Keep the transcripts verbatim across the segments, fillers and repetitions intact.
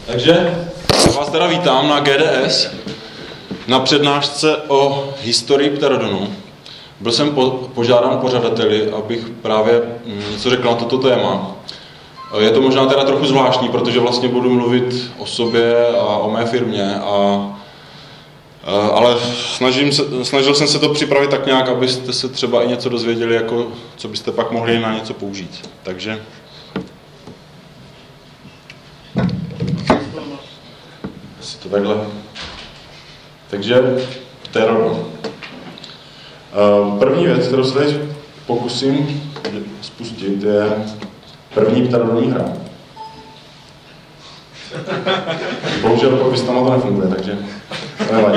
Takže vás teda vítám na G D S, na přednášce o historii pterodonu. Byl jsem po, požádán pořadateli, abych právě něco řekl na toto téma. Je to možná teda trochu zvláštní, protože vlastně budu mluvit o sobě a o mé firmě, a, ale snažím se, snažil jsem se to připravit tak nějak, abyste se třeba i něco dozvěděli, jako, co byste pak mohli na něco použít. Takže... Asi to takhle. Takže pterodon. První věc, kterou se tady pokusím spustit, je první pterodonní hra. Bohužel popistama to nefunguje, takže to nevadí.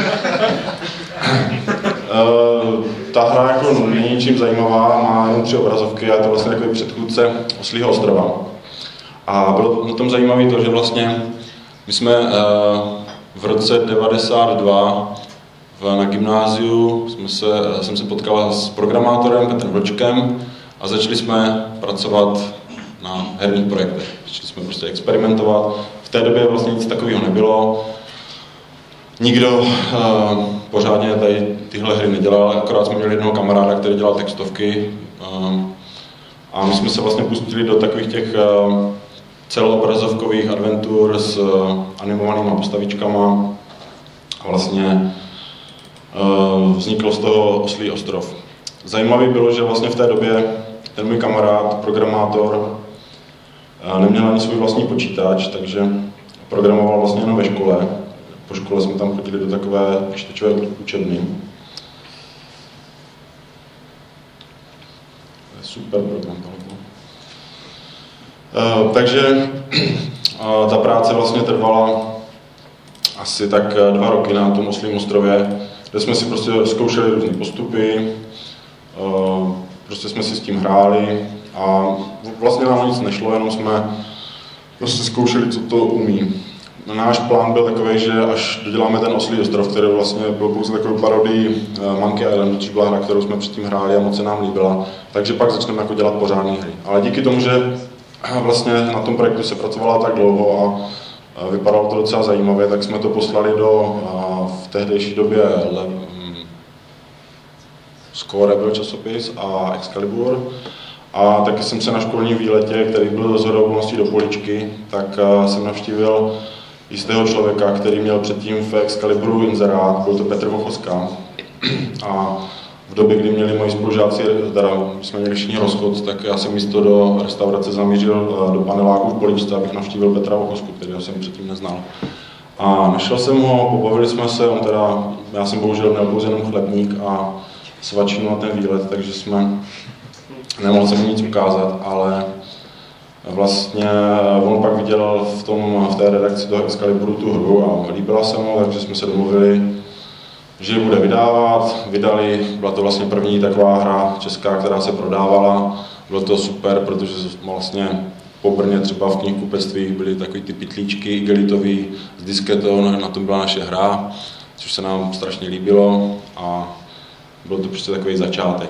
Ta hra jako není ničím zajímavá, má jenom tři obrazovky a je to vlastně takový předchůdce Oslího ostrova. A bylo na tom zajímavé to, že vlastně my jsme v roce devadesát dva na gymnáziu jsme se, jsem se potkal s programátorem Petrem Vlčkem a začali jsme pracovat na herních projektech. Začali jsme prostě experimentovat. V té době vlastně nic takového nebylo. Nikdo uh, pořádně tady tyhle hry nedělal, akorát jsme měli jednoho kamaráda, který dělal textovky. Uh, a my jsme se vlastně pustili do takových těch uh, celobrazovkových adventur s uh, animovanými postavičkama. A vlastně uh, vzniklo z toho Oslí ostrov. Zajímavé bylo, že vlastně v té době ten můj kamarád, programátor, neměl ani svůj vlastní počítač, takže programoval vlastně jenom ve škole. Po škole jsme tam chodili do takové počítačové učebny. To je super program tohoto. Uh, takže uh, ta práce vlastně trvala asi tak dva roky na tom Oslím ostrově, kde jsme si prostě zkoušeli různé postupy, uh, prostě jsme si s tím hráli a vlastně nám nic nešlo, jenom jsme prostě zkoušeli, co to umí. Náš plán byl takový, že až doděláme ten Oslí ostrov, který vlastně byl pouze takovou parodii Monkey Island, což byla hra, kterou jsme předtím hráli a moc se nám líbila, takže pak začneme jako dělat pořádné hry. Ale díky tomu, že vlastně na tom projektu se pracovala tak dlouho a vypadalo to docela zajímavě, tak jsme to poslali do v tehdejší době Score byl časopis a Excalibur. A taky jsem se na školním výletě, který byl shodou okolností do Poličky, tak jsem navštívil jistého člověka, který měl předtím v Excaliburu inzerát, byl to Petr Vochoska. A v době, kdy měli moji spolužáci, teda jsme měli všichni rozchod, tak já jsem místo do restaurace zamířil do paneláku v Poličce, abych navštívil Petra Vochosku, kterého jsem předtím neznal. A našel jsem ho, pobavili jsme se, on teda, já jsem bohužel měl pouze jenom chlebník a svačinu na ten výlet, takže jsme nemohl jsem mu nic ukázat, ale vlastně on pak viděl v, tom, v té redakci toho Excaliburu tu hru a líbila se mu, takže jsme se domluvili, že ji bude vydávat. Vydali, byla to vlastně první taková hra česká, která se prodávala. Bylo to super, protože vlastně po Brně třeba v knihkupectví byly takový ty pytlíčky igelitový s disketou, na tom byla naše hra, což se nám strašně líbilo a byl to prostě takový začátek.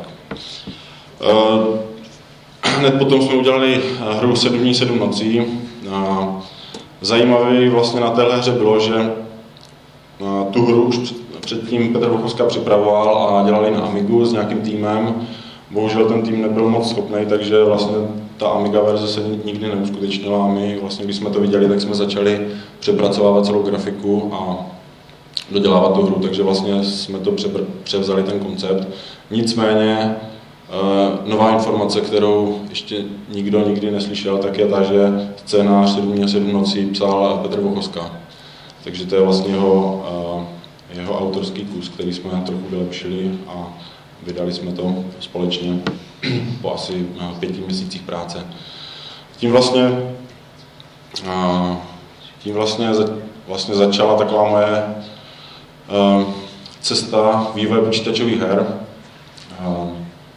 Uh, hned potom jsme udělali hru sedm dní, sedm nocí. Uh, zajímavé vlastně na téhle hře bylo, že uh, tu hru už před, předtím Petr Vochoska připravoval a dělali na Amigu s nějakým týmem. Bohužel ten tým nebyl moc schopný, takže vlastně ta Amiga verze se nikdy neuskutečnila a my vlastně, když jsme to viděli, tak jsme začali přepracovávat celou grafiku a dodělávat tu hru, takže vlastně jsme to převzali ten koncept. Nicméně Uh, nová informace, kterou ještě nikdo nikdy neslyšel, tak je ta, že scénář sedm dní a sedm nocí psal Petr Vochoska. Takže to je vlastně jeho, uh, jeho autorský kus, který jsme trochu vylepšili a vydali jsme to společně po asi uh, pěti měsících práce. Tím vlastně, uh, tím vlastně, za, vlastně začala taková moje uh, cesta vývoje počítačových her. Uh,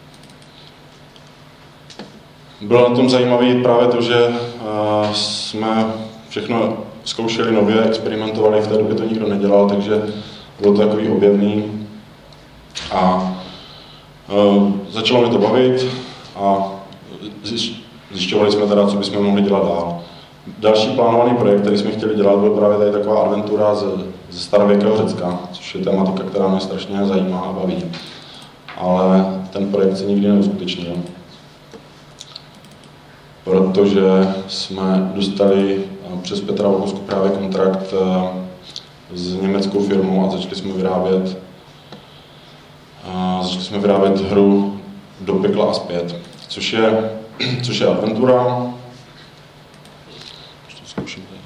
Bylo na tom zajímavé právě to, že uh, jsme všechno zkoušeli nově, experimentovali, v té době to nikdo nedělal, takže bylo to takový objevný. A uh, začalo mě to bavit a zjišťovali jsme teda, co bychom mohli dělat dál. Další plánovaný projekt, který jsme chtěli dělat, byl právě tady taková adventura ze, ze starověkého Řecka, což je tematika, která mě strašně zajímá a baví. Ale ten projekt se nikdy neuskutečnil, protože jsme dostali přes Petra Vohusku právě kontrakt s německou firmou a začali jsme vyrábět, a začali jsme vyrábět hru Do pekla a zpět, což je, což je adventura. Zkusím tady.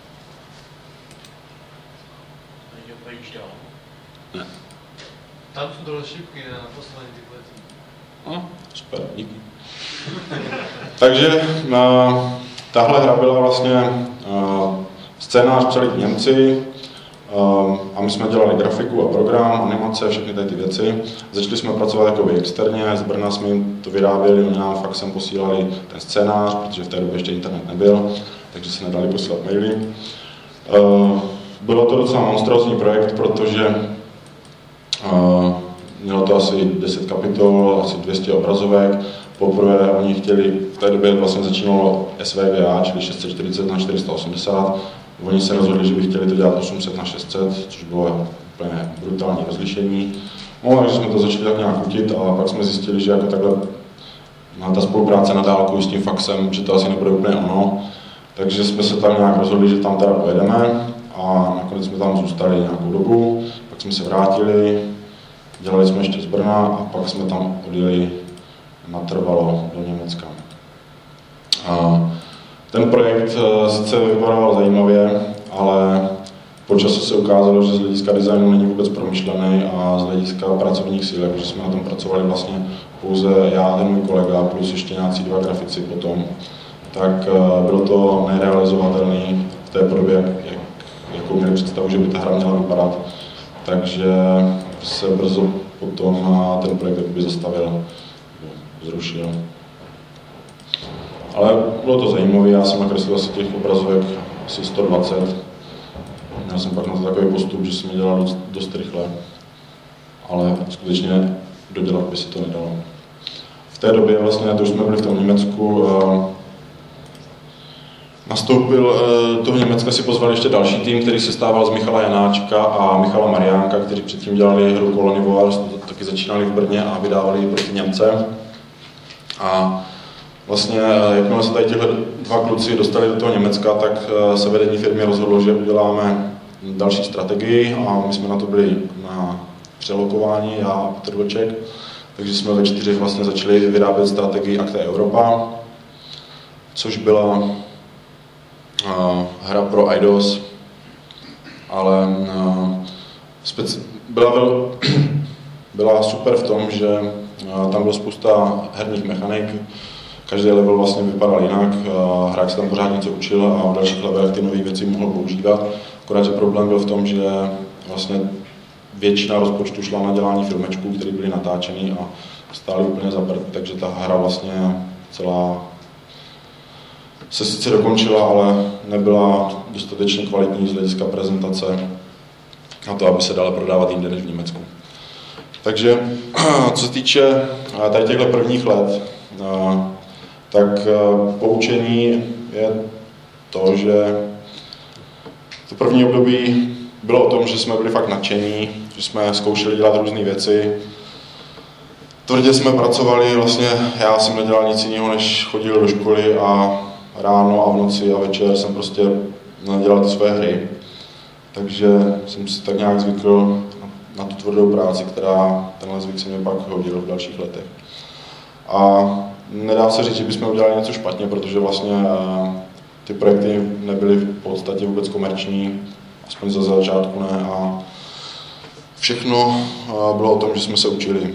Ne. Tam jsou dole šipky na poslední ty plety. No, super, díky. Takže uh, tahle hra byla vlastně uh, scénář psali Němci uh, a my jsme dělali grafiku a program, animace, všechny tady ty věci. Začali jsme pracovat jakoby externě, z Brna jsme jim to vyráběli, oni nám faxem posílali ten scénář, protože v té době ještě internet nebyl, takže se nedali posílat maily. Uh, bylo to docela monstrózní projekt, protože uh, mělo to asi deset kapitol, asi dvě stě obrazovek. Poprvé oni chtěli, v té době vlastně začínalo S V G A, čili šest set čtyřicet na čtyři sta osmdesát. Oni se rozhodli, že by chtěli to dělat osm set na šest set, což bylo úplně brutální rozlišení. No, takže jsme to začali tak nějak utit a pak jsme zjistili, že jako takhle ta spolupráce na dálku s tím faxem, že to asi nebude úplně ono. Takže jsme se tam nějak rozhodli, že tam teda pojedeme a nakonec jsme tam zůstali nějakou dobu, pak jsme se vrátili, dělali jsme ještě z Brna a pak jsme tam odjeli natrvalo do Německa. A ten projekt sice vypadal zajímavě, ale po času se ukázalo, že z hlediska designu není vůbec promyšlený a z hlediska pracovních sil, protože jsme na tom pracovali vlastně pouze já, ten můj kolega, plus ještě nějací dva grafici potom, tak bylo to nerealizovatelné v té podobě, jak, jak, jakou měli představu, že by ta hra měla vypadat. Takže se brzo potom ten projekt jakoby zastavil, zrušil. Ale bylo to zajímavé, já jsem nakreslil asi těch obrazovek asi sto dvacet. Měl jsem pak na to takový postup, že jsem je dělal dost, dost rychle, ale skutečně dodělat by se to nedalo. V té době vlastně, to už jsme byli v tom Německu, nastoupil, do toho Německa si pozvali ještě další tým, který se stával z Michala Janáčka a Michala Mariánka, kteří předtím dělali hru Colony Wars, taky začínali v Brně a vydávali ji proti Němce. A vlastně, jakmile se tady těhle dva kluci dostali do toho Německa, tak se vedení firmy rozhodlo, že uděláme další strategii a my jsme na to byli na přelokování, já a Petr Vlček. Takže jsme ve čtyřech vlastně začali vyrábět strategii Acta Europa, což byla uh, hra pro iDOS, ale uh, speci- byla, vel- byla super v tom, že uh, tam bylo spousta herních mechanik, každý level vlastně vypadal jinak, uh, hráč se tam pořád něco učil a v dalších levelech ty nové věci mohl používat. Akorát, že problém byl v tom, že vlastně většina rozpočtu šla na dělání filmečků, které byly natáčeny a stály úplně za prd, takže ta hra vlastně celá se sice dokončila, ale nebyla dostatečně kvalitní z hlediska prezentace na to, aby se dala prodávat jinde než v Německu. Takže co se týče tady těchto prvních let, tak poučení je to, že to první období bylo o tom, že jsme byli fakt nadšení, že jsme zkoušeli dělat různé věci. Tvrdě jsme pracovali, vlastně já jsem nedělal nic jiného, než chodil do školy a ráno a v noci a večer jsem prostě dělal ty své hry. Takže jsem si tak nějak zvykl na tu tvrdou práci, která tenhle zvyk se mě pak hodil v dalších letech. A nedá se říct, že bychom udělali něco špatně, protože vlastně ty projekty nebyly v podstatě vůbec komerční, aspoň za začátku ne, a všechno bylo o tom, že jsme se učili.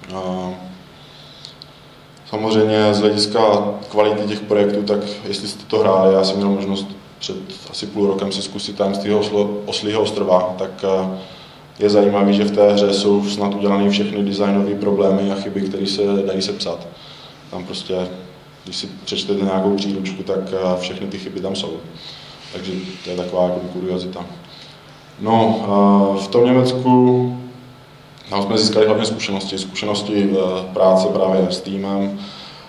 Samozřejmě z hlediska kvality těch projektů, tak jestli jste to hráli, já jsem měl možnost před asi půl rokem si zkusit Tajemství Oslího ostrova, tak je zajímavé, že v té hře jsou snad udělané všechny designové problémy a chyby, které se dají sepsat. Tam prostě, když si přečtete nějakou příručku, tak všechny ty chyby tam jsou. Takže to je taková jako kuriozita. No, v tom Německu tam jsme získali hlavně zkušenosti, zkušenosti práce právě s týmem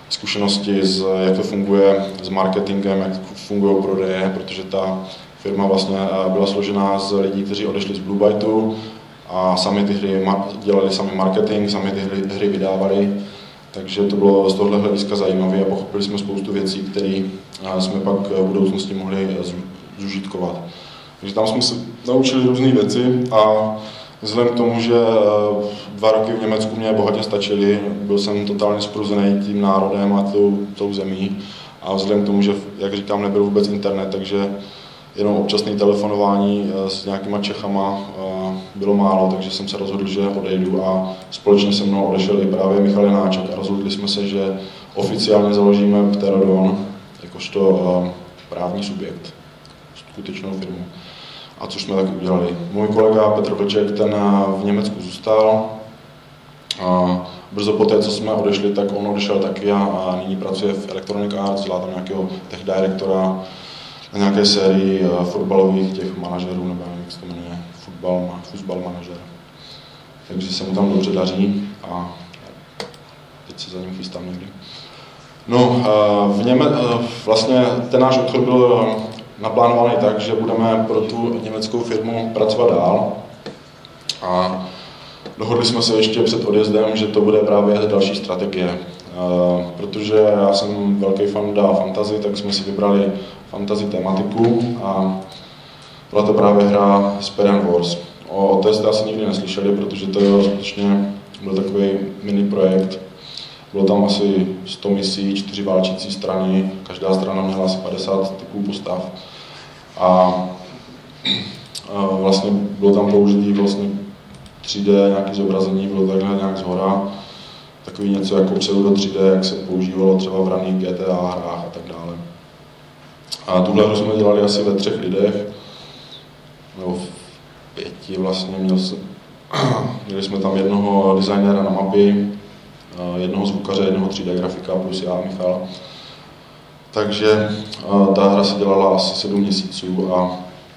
zkušenosti, z, jak to funguje s marketingem, jak fungují prodeje, protože ta firma vlastně byla složená z lidí, kteří odešli z Blue Byteu a sami ty hry dělali sami marketing, sami ty hry, hry vydávali. Takže to bylo z tohohle hlediska zajímavé a pochopili jsme spoustu věcí, které jsme pak v budoucnosti mohli zužitkovat. Takže tam jsme se naučili různé věci a vzhledem k tomu, že dva roky v Německu mě bohatě stačily, byl jsem totálně spruzený tím národem a tou, tou zemí a vzhledem k tomu, že, jak říkám, nebyl vůbec internet, takže jenom občasné telefonování s nějakýma Čechama bylo málo, takže jsem se rozhodl, že odejdu a společně se mnou odešel i právě Michal Janáček a rozhodli jsme se, že oficiálně založíme Pterodon jakožto právní subjekt, skutečnou firmu. A což jsme taky udělali. Můj kolega Petr Vlček, ten v Německu zůstal. A brzo poté, co jsme odešli, tak on odešel taky a, a nyní pracuje v Electronic Arts, dělá tam nějakého tech directora na nějaké sérii fotbalových těch manažerů, nebo jak se to jmenuje, fotbal, fotbal manažer. Takže se mu tam dobře daří a teď se za ním chystám někdy. No, v Něme, vlastně ten náš odchod byl naplánovaný tak, že budeme pro tu německou firmu pracovat dál. A dohodli jsme se ještě před odjezdem, že to bude právě další strategie. Protože já jsem velký fan dá fantasy, tak jsme si vybrali fantasy tematiku a byla to právě hra Spare and Wars. O té jste asi nikdy neslyšeli, protože to je skutečně byl takový mini projekt. Bylo tam asi sto misí, čtyři válčící strany, každá strana měla asi padesát typů postav. A, a vlastně bylo tam použitý vlastně tři dé nějaké zobrazení, bylo takhle nějak zhora. Takový něco jako pseudo tři dé, jak se používalo třeba v raných G T A hrách a tak dále. A tuhle hru jsme dělali asi ve třech lidech, nebo v pěti vlastně. Měl jsem, měli jsme tam jednoho designéra na mapy, jednoho zvukaře, jednoho tři dé grafika plus já a Michal. Takže ta hra se dělala asi sedm měsíců a, a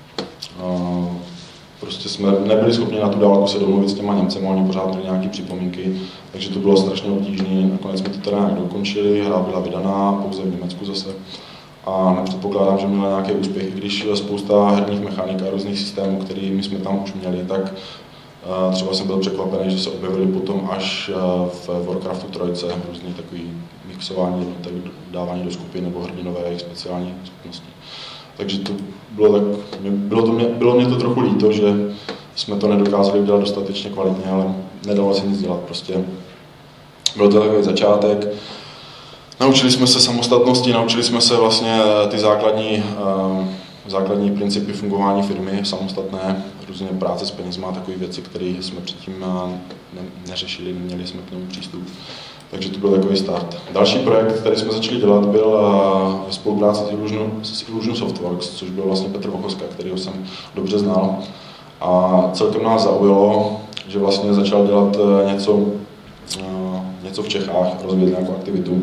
prostě jsme nebyli schopni na tu dálku se domluvit s těma Němcema, oni pořád měli nějaké připomínky, takže to bylo strašně obtížné. Nakonec jsme to teda nějak dokončili, hra byla vydaná pouze v Německu zase a nepředpokládám, že měla nějaký úspěch, i když spousta herních mechanik a různých systémů, které my jsme tam už měli, tak třeba jsem byl překvapený, že se objevily potom až v Warcraftu trojce různý takový mixování jednotek, dávání do skupin nebo hrdinové jejich speciální schopnosti. Takže to bylo tak, bylo, to mě, bylo mě to trochu líto, že jsme to nedokázali udělat dostatečně kvalitně, ale nedalo se nic dělat prostě. Byl to takový začátek. Naučili jsme se samostatnosti, naučili jsme se vlastně ty základní, základní principy fungování firmy, samostatné, různě práce s penězma, takové věci, které jsme předtím ne, neřešili, neměli jsme k němu přístup. Takže to byl takový start. Další projekt, který jsme začali dělat, byl ve spolupráci s Illusion, s Illusion Softworks, což byl vlastně Petr Vochoska, kterého jsem dobře znal. A celkem nás zaujalo, že vlastně začal dělat něco, něco v Čechách, rozvíjet nějakou aktivitu.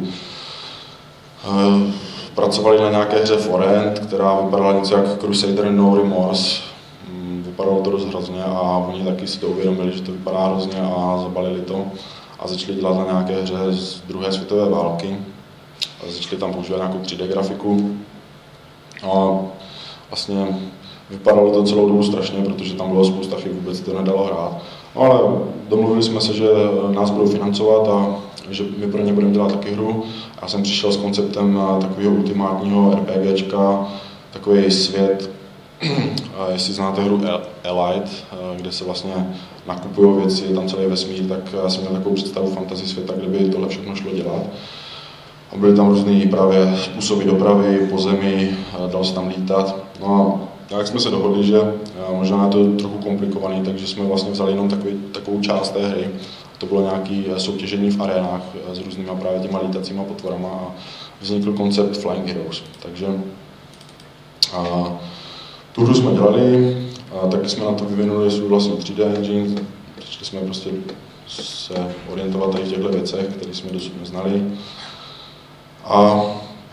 Pracovali na nějaké hře Forent, která vypadala něco jak Crusader No Remorse. Vypadalo to dost hrozně a oni taky si to uvědomili, že to vypadá hrozně a zabalili to. A začali dělat na nějaké hře z druhé světové války. A začali tam používat nějakou tři dé grafiku. A vlastně vypadalo to celou dobu strašně, protože tam bylo spousta chyb, vůbec to nedalo hrát. No ale domluvili jsme se, že nás budou financovat a že my pro ně budeme dělat taky hru. Já jsem přišel s konceptem takového ultimátního RPGčka, takový svět, jestli znáte hru Elite, kde se vlastně nakupují věci, je tam celý vesmír, tak já jsem měl takovou představu fantasy světa, kde by tohle všechno šlo dělat. A byly tam různý právě způsoby dopravy po zemi, dalo se tam lítat. No a jak jsme se dohodli, že možná je to trochu komplikovaný, takže jsme vlastně vzali jenom takový, takovou část té hry. To bylo nějaké soutěžení v arénách s různýma právě těma lítacíma potvorama a vznikl koncept Flying Heroes. Takže a, tu hru jsme dělali, a taky jsme na to vyvinuli svůj vlastní tři dé engine, začali jsme prostě se orientovat tady v těchto věcech, které jsme dosud neznali. A, a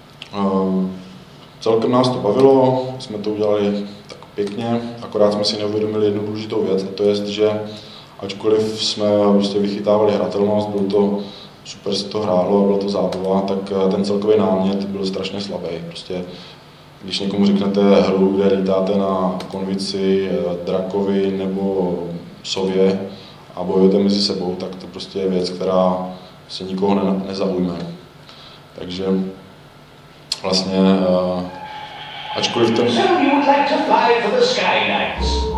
celkem nás to bavilo, jsme to udělali tak pěkně, akorát jsme si neuvědomili jednu důležitou věc, a to je, že ačkoliv jsme prostě vychytávali hratelnost, byl to super se to hrálo a byla to zábava, tak ten celkový námět byl strašně slabý. Prostě, když někomu řeknete hru, kde lítáte na konvici, drakovi nebo sově a bojujete mezi sebou, tak to prostě je věc, která se nikoho ne, nezaujme. Takže vlastně, uh, ačkoliv ten... So you would like to fly for the Sky Knights?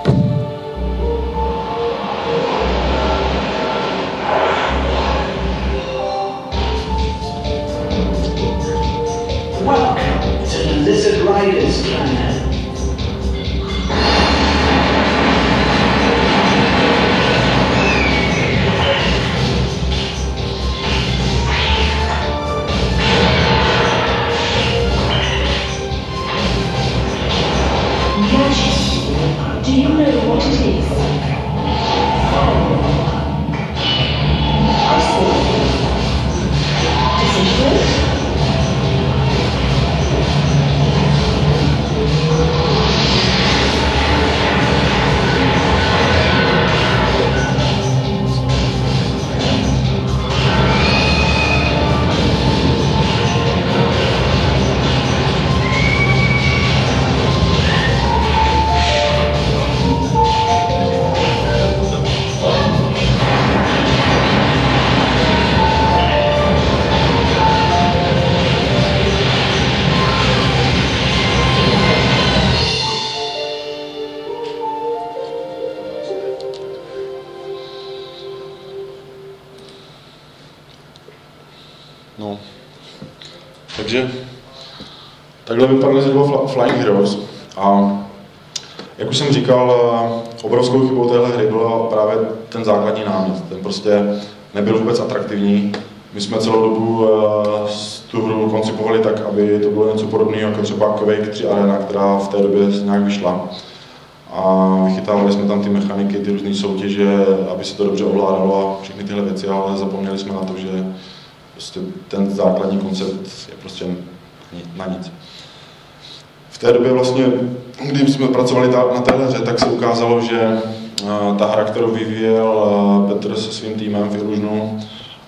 Welcome to the Lizard Riders planet. Majesty, do you know what it is? Disintegrate? No, takže takhle vypadaly ze dva Flying Heroes a jak už jsem říkal, obrovskou chybou téhle hry byla právě ten základní námět. Ten prostě nebyl vůbec atraktivní. My jsme celou dobu uh, tu hru koncipovali tak, aby to bylo něco podobného jako třeba Quake tři Arena, která v té době nějak vyšla. A vychytávali jsme tam ty mechaniky, ty různé soutěže, aby se to dobře ovládalo a všechny tyhle věci, ale zapomněli jsme na to, že prostě ten základní koncept je prostě na nic. V té době vlastně, když jsme pracovali na téhle hře, tak se ukázalo, že ta hra, kterou vyvíjel Petr se svým týmem v Illusionu,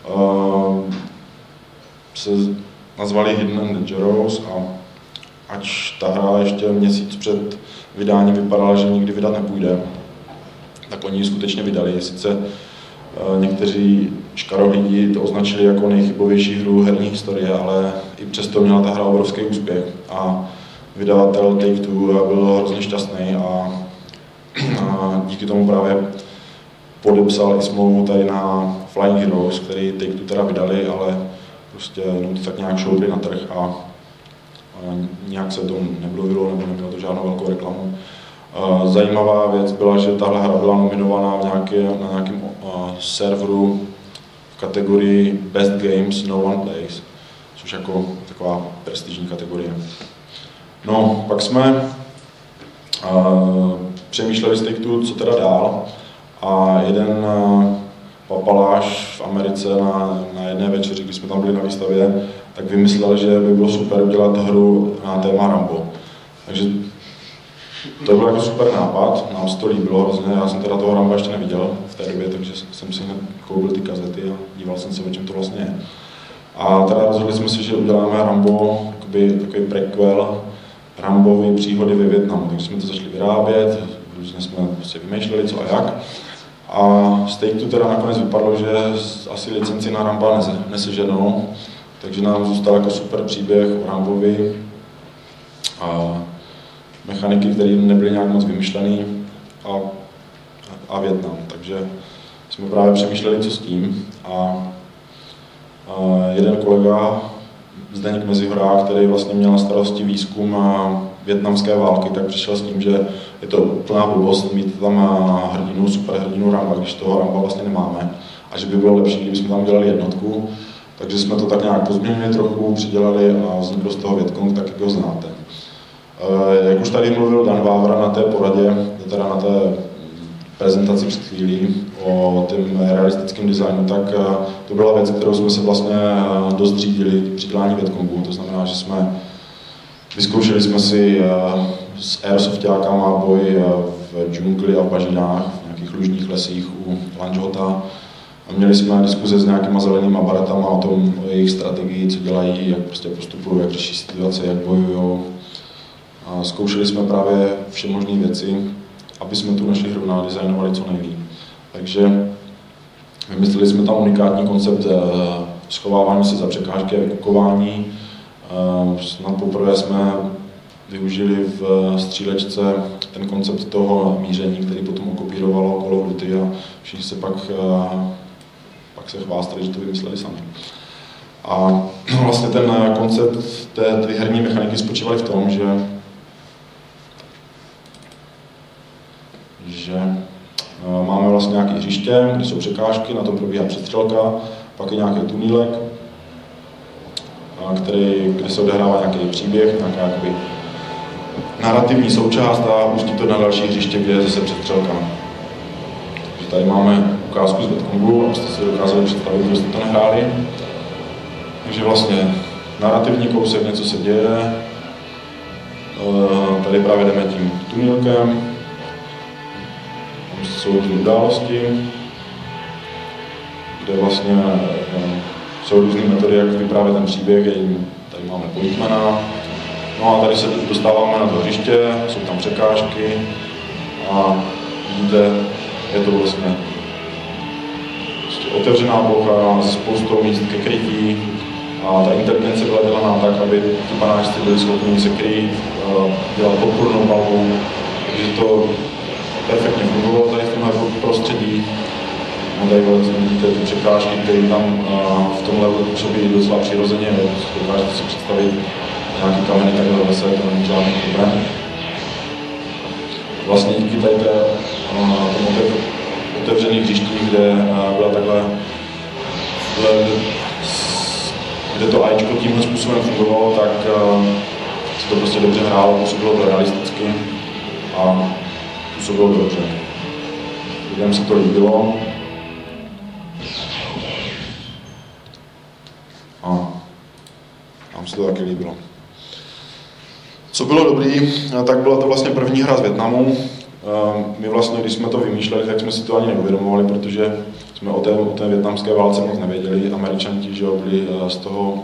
se nazvali Hidden and Dangerous a ač ta hra ještě měsíc před vydáním vypadala, že nikdy vydat nepůjde, tak oni ji skutečně vydali. Sice někteří škarohlídi to označili jako nejchybovější hru herní historie, ale i přesto měla ta hra obrovský úspěch a vydavatel Take-Two byl hrozně šťastný a, a díky tomu právě podepsal i smlouvu tady na Flying Heroes, který Take-Two teda vydali, ale prostě jenom to tak nějak šoupli na trh a, a nějak se to neblovilo nebo nemělo to žádnou velkou reklamu. Zajímavá věc byla, že tahle hra byla nominovaná v nějaké, na nějakém uh, serveru v kategorii Best Games No One Plays, což jako taková prestižní kategorie. No, pak jsme uh, přemýšleli z Take-Two, co teda dál, a jeden uh, papaláš v Americe na, na jedné večeři, když jsme tam byli na výstavě, tak vymyslel, že by bylo super udělat hru na téma Rambo. Takže to byl jako super nápad, nám se to líbilo hrozně, já jsem teda toho Ramba ještě neviděl v té době, takže jsem si hned koupil ty kazety a díval jsem se, o čem to vlastně je. A teda rozhodli jsme si, že uděláme Rambo, jakoby, takový prequel Rambovy příhody ve Vietnamu, takže jsme to začali vyrábět, různě jsme prostě vymýšleli co a jak. A z Take-Two teda nakonec vypadlo, že asi licenci na Ramba neseženou, takže nám zůstal jako super příběh o Rambovi. A mechaniky, které nebyly nějak moc vymyšlené a, a Vietnam. Takže jsme právě přemýšleli, co s tím. A, a jeden kolega, Zdeněk Mezihorák, který vlastně měl na starosti výzkum vietnamské války, tak přišel s tím, že je to plná blbost mít tam hrdinu, superhrdinu Ramba, když toho Ramba vlastně nemáme. A že by bylo lepší, kdybychom tam dělali jednotku. Takže jsme to tak nějak pozměnili trochu, přidělali a vznikl z toho Vietkong, tak jak ho znáte. Jak už tady mluvil Dan Vávra na té poradě, teda na té prezentaci před chvílí o tom realistickém designu, tak to byla věc, kterou jsme se vlastně dost řídili při dělání Vietkongu. To znamená, že jsme vyzkoušeli jsme si s airsoftákama boj v džungli a v bažinách, v nějakých lužních lesích u Lanžhota. A měli jsme diskuze s nějakýma zelenýma baratama o tom, o jejich strategii, co dělají, jak prostě postupují, jak řeší situace, jak bojují. A zkoušeli jsme právě všemožné věci, aby jsme tu naši hru nadizajnovali co nejlíp. Takže vymysleli jsme tam unikátní koncept schovávání se za překážky a vykukování. Snad poprvé jsme využili v střílečce ten koncept toho míření, který potom okopírovalo Call of Duty a všichni se pak, pak se chvástali, že to vymysleli sami. A vlastně ten koncept té, té herní mechaniky spočíval v tom, že, že máme vlastně nějaké hřiště, kde jsou překážky, na tom probíhá přestřelka, pak je nějaký tunílek, který, kde se odehrává nějaký příběh, nějaká jakoby narrativní součást a pustí to na další hřiště, kde je zase přestřelka. Takže tady máme ukázku z Vietcongu, abyste si dokázali představit, že jste to nehráli. Takže vlastně narrativní kousek, něco se děje. Tady právě jdeme tím tunílkem. Tam jsou různé události, kde vlastně jsou různé metody, jak vyprávět ten příběh. Tady máme politmana. No a tady se dostáváme na to hřiště, jsou tam překážky a vidíte, je to vlastně otevřená plocha se spoustou míst ke krytí a ta inteligence byla dělaná tak, aby ti panáčci byli schopni se krýt, dělat podpůrnou palbu, takže to perfektně fungovalo tady v tomhle prostředí. No, tady vlastně vidíte ty překážky, které tam v tom levelu působí docela přirozeně, dokážete si představit nějaký kameny takhle zase, to není žádný problém. Vlastně díky tady té, tomu otevřených hřištích, kde byla takhle, kde to AIčko tímhle způsobem fungovalo, tak se to prostě dobře hrálo, působilo to realisticky a působilo to dobře. Lidem se to líbilo. A nám se to taky líbilo. Co bylo dobrý, tak byla to vlastně první hra z Vietnamu. My vlastně, když jsme to vymýšleli, tak jsme si to ani neuvědomovali, protože jsme o té, o té vietnamské válce moc nevěděli. Američani, že byli z toho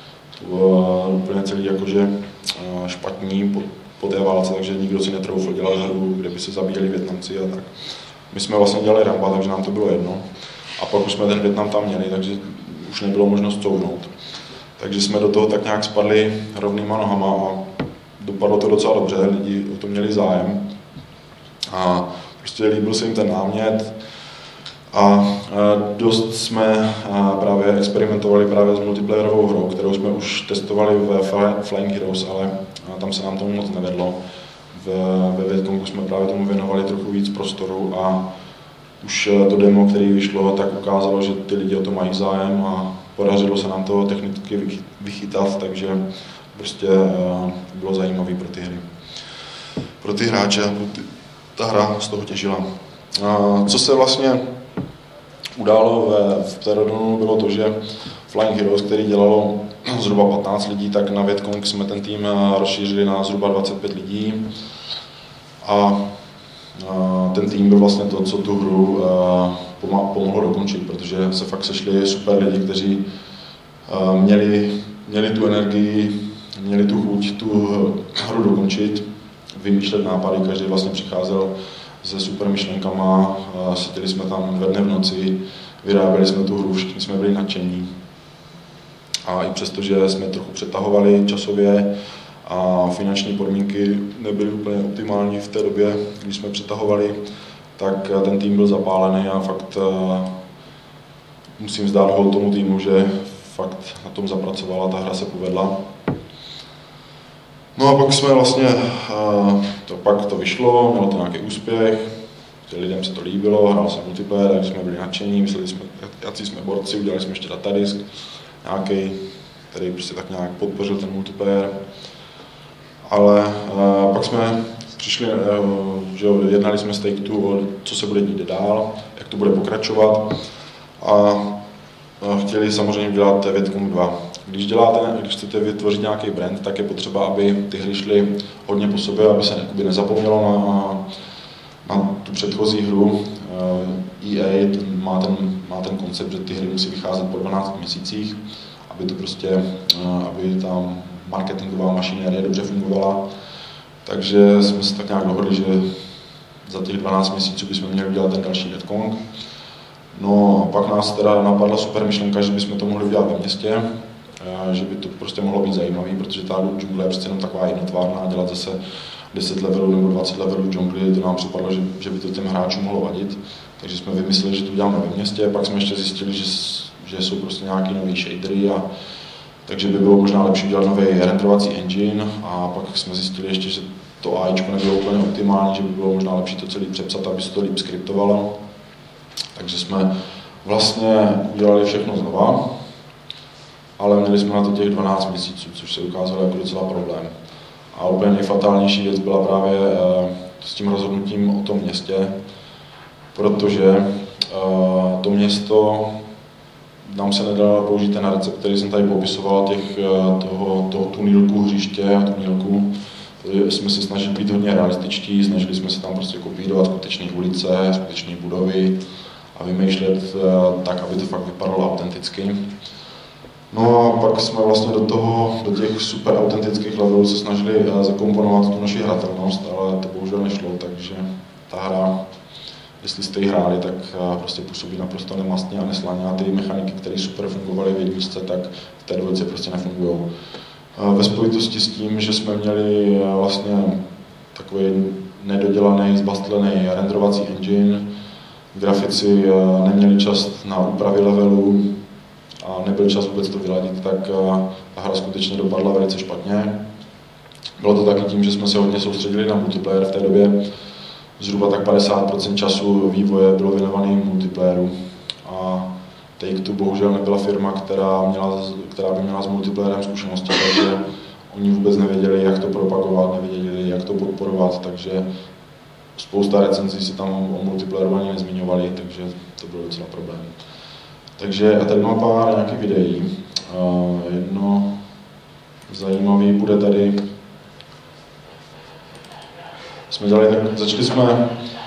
úplně celý jakože špatní po, po té válce, takže nikdo si netroufl dělat hru, kde by se zabíjeli Vietnamci a tak. My jsme vlastně dělali Ramba, takže nám to bylo jedno. A pak už jsme ten Vietnam tam měli, takže už nebylo možnost couvnout. Takže jsme do toho tak nějak spadli rovnýma nohama a dopadlo to docela dobře, lidi o to měli zájem. A prostě líbil se jim ten námět a dost jsme právě experimentovali právě s multiplayerovou hrou, kterou jsme už testovali ve Flying Heroes, ale tam se nám tomu moc nevedlo. Ve Vietcongu jsme právě tomu věnovali trochu víc prostoru a už to demo, který vyšlo, tak ukázalo, že ty lidi o to mají zájem a podařilo se nám to technicky vychytat, takže prostě bylo zajímavé pro ty hry. Pro ty hráče, ta hra z toho těžila. Co se vlastně událo v Pterodonu, bylo to, že Flying Heroes, který dělalo zhruba patnáct lidí, tak na Vietcong jsme ten tým rozšířili na zhruba dvacet pět lidí. A ten tým byl vlastně to, co tu hru pomohlo dokončit, protože se fakt sešli super lidi, kteří měli, měli tu energii, měli tu chuť tu hru dokončit, vymýšlet nápady, každý vlastně přicházel se super myšlenkama, seděli jsme tam ve dne v noci, vyráběli jsme tu hru, všichni jsme byli nadšení. A i přesto, že jsme trochu přetahovali časově a finanční podmínky nebyly úplně optimální v té době, když jsme přetahovali, tak ten tým byl zapálený a fakt musím vzdát hol tomu týmu, že fakt na tom zapracovala, ta hra se povedla. No a pak jsme vlastně, to, pak to vyšlo, mělo to nějaký úspěch, lidem se to líbilo, hrál se multiplayer, takže jsme byli nadšení, mysleli jsme, jací jsme borci, udělali jsme ještě datadisk, nějaký, který prostě tak nějak podpořil ten multiplayer. Ale uh, pak jsme přišli, uh, že jednali jsme s Take-Two o co se bude dít dál, jak to bude pokračovat a uh, chtěli samozřejmě dělat Vietcong dva. Když děláte, když chcete vytvořit nějaký brand, tak je potřeba, aby ty hry šly hodně po sobě, aby se jakoby nezapomnělo na, na tu předchozí hru. E A má ten, má ten koncept, že ty hry musí vycházet po dvanácti měsících, aby to prostě, aby ta marketingová mašinérie dobře fungovala. Takže jsme se tak nějak dohodli, že za těch dvanáct měsíců bychom měli udělat ten další Vietcong. No a pak nás teda napadla super myšlenka, že bychom to mohli udělat ve městě, že by to prostě mohlo být zajímavý, protože ta džungle je přece jenom taková jednotvárná a dělat zase deset levelů nebo dvacet levelů džungly, to nám připadlo, že, že by to těm hráčům mohlo vadit. Takže jsme vymysleli, že to uděláme ve městě, pak jsme ještě zjistili, že, že jsou prostě nějaký nový shadery a takže by bylo možná lepší udělat nový renderovací engine a pak jsme zjistili ještě, že to AIčko nebylo úplně optimální, že by bylo možná lepší to celý přepsat, aby se to líp skriptovalo. Takže jsme vlastně udělali všechno znova, ale měli jsme na to těch dvanáct měsíců, což se ukázalo jako docela problém. A úplně nejfatálnější věc byla právě uh, s tím rozhodnutím o tom městě, protože uh, to město nám se nedalo použít ten recept, který jsem tady popisoval, těch, uh, toho, toho tunílku hřiště a tunílku. Jsme se snažili být hodně realističtí, snažili jsme se tam prostě kopírovat skutečné ulice, skutečné budovy a vymýšlet uh, tak, aby to fakt vypadalo autenticky. No a pak jsme vlastně do toho, do těch super autentických levelů se snažili zakomponovat tu naši hratelnost, ale to bohužel nešlo, takže ta hra, jestli jste ji hráli, tak prostě působí naprosto nemastně a neslaně a ty mechaniky, které super fungovaly v jedničce, tak v té dvojce prostě nefungují. Ve spojitosti s tím, že jsme měli vlastně takový nedodělaný, zbastlený renderovací engine, grafici neměli čas na úpravy levelů, a nebyl čas vůbec to vyladit, tak ta hra skutečně dopadla velice špatně. Bylo to taky tím, že jsme se hodně soustředili na multiplayer v té době. Zhruba tak padesát procent času vývoje bylo věnovaný multiplayeru. A Take-Two bohužel nebyla firma, která, měla, která by měla s multiplayerem zkušenosti, takže oni vůbec nevěděli, jak to propagovat, nevěděli, jak to podporovat, takže spousta recenzí se tam o multiplayeru ani nezmiňovali, takže to byl docela problém. Takže a tady mám pár nějakých videí. Uh, jedno zajímavé bude tady. Jsme dělali, tak začali jsme, uh,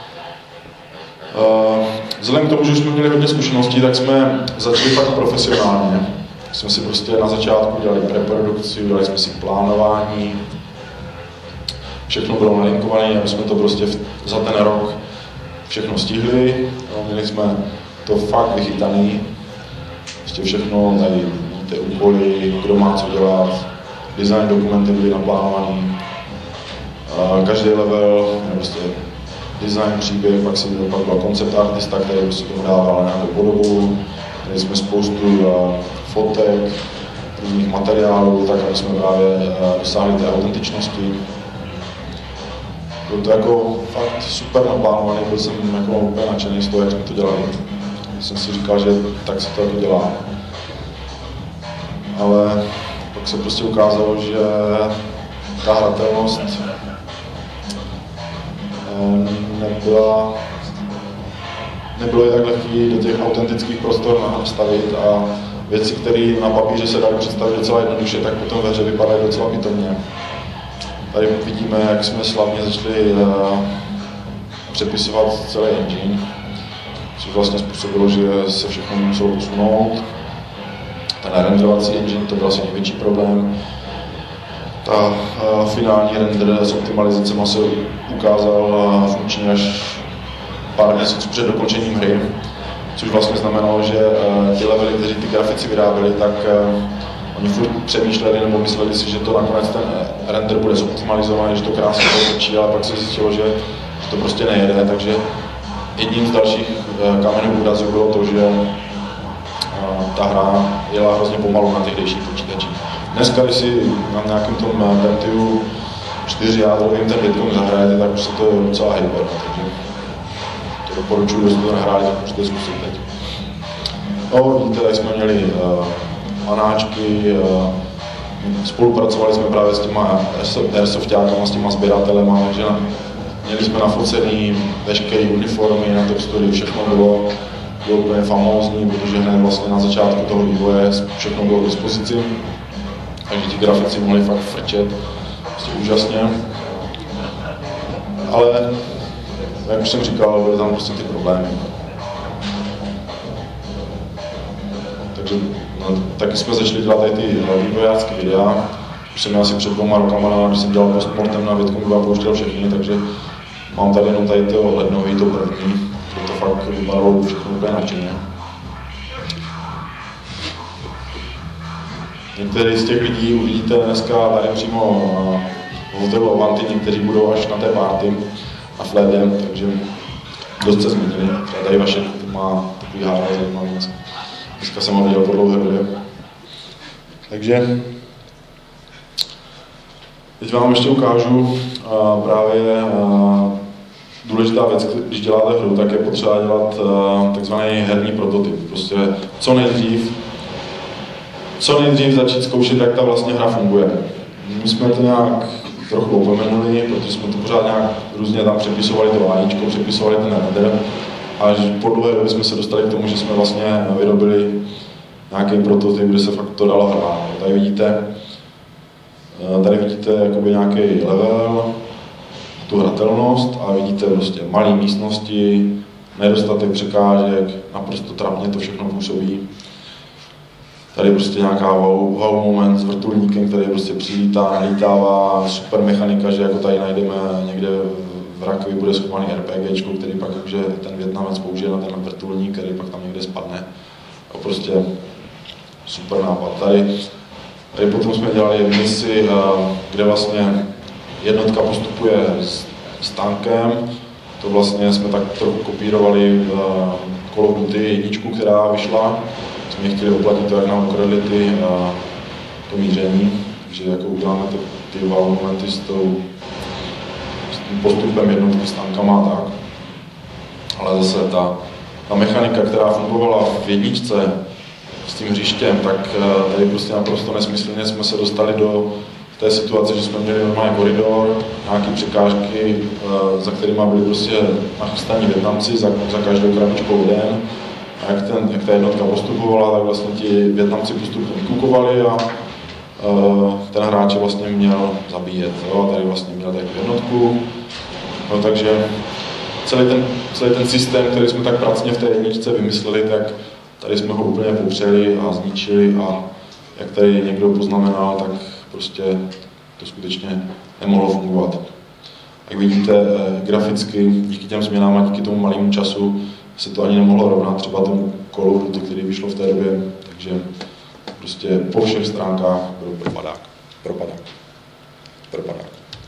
vzhledem k tomu, že jsme měli hodně zkušeností, tak jsme začali fakt profesionálně. Jsme si prostě na začátku dělali preprodukci, dělali jsme si plánování. Všechno bylo nalinkované, aby jsme to prostě v, za ten rok všechno stihli. No, měli jsme to fakt vychytaný. Prostě všechno, tady vidíte úkoly, kdo má co dělat, design dokumenty byly naplánovaný. Každý level, prostě design, příběh, pak, se, pak byl koncept artista, který prostě tomu dával nějakou podobu. Měli jsme spoustu fotek, různých materiálů, tak aby jsme právě dosáhli té autentičnosti. Bylo to jako fakt super naplánovaný, byl jsem jako úplně nadšený z toho, jak jsme to dělali. Jsem si říkal, že tak se to jako dělá. Ale pak se prostě ukázalo, že ta hratelnost nebyla, nebylo je tak lehký do těch autentických prostor nastavit a věci, které na papíře se daly představit docela jednoduše, tak potom ve hře vypadají docela pitomně. Tady vidíme, jak jsme slavně začali přepisovat celý engine, což vlastně způsobilo, že se všechno muselo posunout. Ten renderovací engine, to byl asi největší problém. Ta uh, finální render s optimalizacemi se ukázal uh, funkční až pár měsíců před dokončením hry, což vlastně znamenalo, že uh, ty levely, kteří ty grafici vyráběli, tak uh, oni furt přemýšleli nebo mysleli si, že to nakonec ten render bude zoptimalizovaný, že to krásně potočí, ale pak se zjistilo, že to prostě nejede, takže jedním z dalších uh, kamenů úrazu bylo to, že uh, ta hra jela hrozně pomalu na tehdejších počítačích. Dneska, když si na nějakém tom Pentium čtyři jádrovým ten Vietcong zahrajete, tak už se to docela hejbe, takže to doporučuji, kdo jste to nehráli, tak můžete zkusit teď. No, vidíte, tady jsme měli uh, panáčky, uh, spolupracovali jsme právě s těma airsoftákama, s těma sběratelema, takže na, měli jsme nafocený veškeré uniformy na textury, všechno bylo, bylo úplně famózní, protože hned vlastně na začátku toho vývoje všechno bylo k dispozici. Takže ti grafici mohli fakt frčet, prostě úžasně. Ale jak už jsem říkal, byly tam prostě ty problémy. Takže no, taky jsme začali dělat tady ty vývojářské videa. Už jsem asi před dvěma rokama, když jsem dělal postmortem na Větkom dva, pouštěl všechny, takže mám tady jenom tady to lednový, to první. To fakt vypadalo všechno úplně nadšeně. Některý z těch lidí uvidíte dneska tady přímo v hotelu Avanti, někteří budou až na té party na Fledě, takže dost se změnili. Třeba tady Vašek má takový hára zajímavý dneska. Dneska jsem ho viděl po dlouhé době. Takže teď vám ještě ukážu a právě a, důležitá věc, když děláte hru, tak je potřeba dělat a, takzvaný herní prototyp. Prostě co nejdřív, co nejdřív začít zkoušet, jak ta vlastně hra funguje. My jsme to nějak trochu opomenuli, protože jsme to pořád nějak různě tam přepisovali to áníčko, přepisovali ten render. Až po dlouhé době jsme se dostali k tomu, že jsme vlastně vyrobili nějaký prototyp, kde se fakt to dalo hrát. Tady vidíte, tady vidíte jakoby nějaký level, tu hratelnost a vidíte prostě malé místnosti, nedostatek překážek, naprosto trapně to všechno působí. Tady prostě nějaká wow, wow moment s vrtulníkem, který prostě přilítá, nalítává, super mechanika, že jako tady najdeme někde v rakvi bude schovaný RPGčko, který pak jakože ten Vietnamec použije na ten vrtulník, který pak tam někde spadne. A prostě super nápad. Tady, tady potom jsme dělali misi, kde vlastně jednotka postupuje s, s tankem. To vlastně jsme tak trochu kopírovali v Call of Duty jedničku, která vyšla. Jsme chtěli oplatit to, jak nám ukradli ty, to míření, takže jako uděláme ty, ty wow momenty s, tou, s tím postupem jednotky s tankama a tak. Ale zase ta, ta mechanika, která fungovala v jedničce s tím hřištěm, tak tady prostě naprosto nesmyslně jsme se dostali do té situace, že jsme měli normální koridor, nějaké překážky, za kterými byli prostě nachystaní Vietnamci, za, za každou krabičkou jeden. A jak, ten, jak ta jednotka postupovala, tak vlastně ti Vietnamci postupně vykukovali a uh, ten hráč vlastně měl zabíjet. Jo? Tady vlastně měl tady jednotku. No, takže celý ten, celý ten systém, který jsme tak pracně v té jedničce vymysleli, tak tady jsme ho úplně popřeli a zničili a jak tady někdo poznamenal, tak prostě to skutečně nemohlo fungovat. Jak vidíte, graficky díky těm změnám a díky tomu malému času se to ani nemohlo rovnat třeba tomu Call of Duty, který vyšlo v té době, takže prostě po všech stránkách byl propadák, propadák, propadák.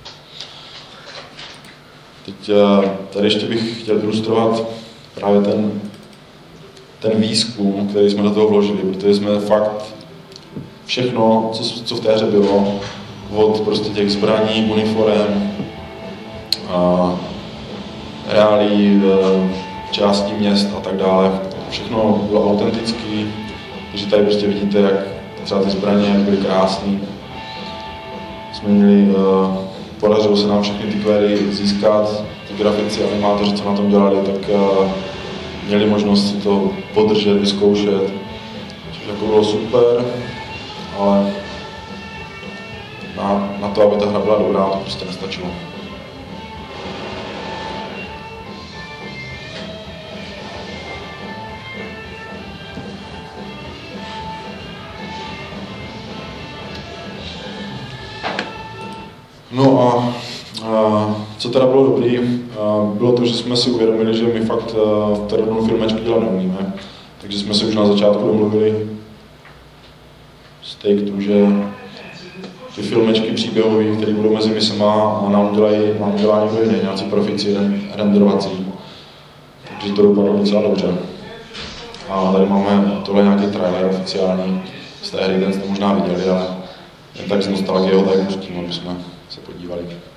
Teď tady ještě bych chtěl ilustrovat právě ten, ten výzkum, který jsme do toho vložili, protože jsme fakt všechno, co, co v té hře bylo, od prostě těch zbraní, uniforem, a reálí, částí měst a tak dále. Všechno bylo autentický, takže tady prostě vidíte, jak třeba ty zbraně byly krásné. Jsme měli, uh, podařilo se nám všechny ty query získat, ty grafici, animátoři, co na tom dělali, tak uh, měli možnost si to podržet, vyzkoušet, což jako bylo super, ale na, na to, aby ta hra byla dobrá, to prostě nestačilo. No a, a co teda bylo dobrý, bylo to, že jsme si uvědomili, že my fakt v terénu filmečky dělat neumíme. Takže jsme si už na začátku domluvili z Take-Two, že ty filmečky příběhové, které budou mezi misema, a nám udělají, nám udělá někdo jiný, nějací profici renderovací. Takže to dopadlo docela dobře. A tady máme tohle nějaký trailer oficiální z té hry, ten jste možná viděli, ale jen tak z nostalgie ho tady pustím, aby jsme se podívali.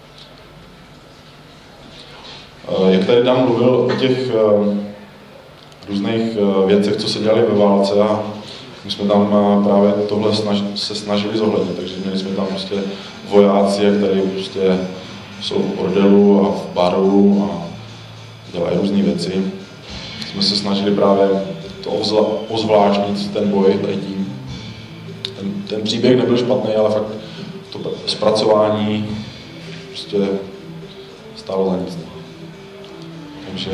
Jak tady Dan mluvil o těch různých věcech, co se dělali ve válce, a my jsme tam právě tohle snaž, se snažili zohlednit, takže měli jsme tam prostě vojáci, jak tady prostě jsou v bordelu a v baru a dělají různé věci. Jsme se snažili právě to ozvláštnit ten boj tady tím. Ten, ten příběh nebyl špatný, ale fakt to zpracování prostě stálo za nic. takže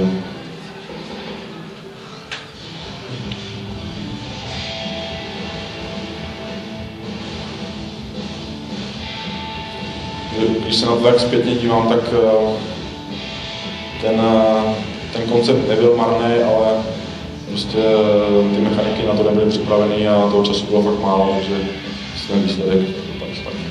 když se na to tak zpětně dívám, tak ten, ten koncept nebyl marný, ale prostě ty mechaniky na to nebyly připraveny a toho času bylo fakt málo, takže ten výsledek dopadl špatně.